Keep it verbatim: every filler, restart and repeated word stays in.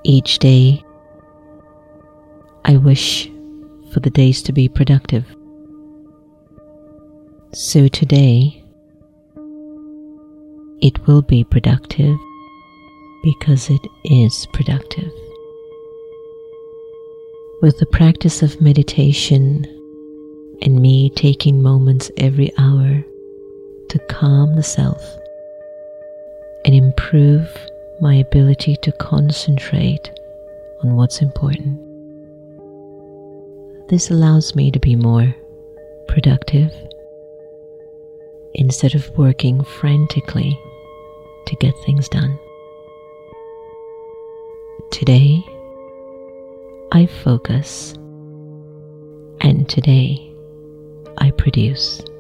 Each day, I wish for the days to be productive. So today, it will be productive because it is productive. With the practice of meditation and me taking moments every hour to calm the self and improve my ability to concentrate on what's important, this allows me to be more productive instead of working frantically to get things done. Today, I focus, and today, I produce.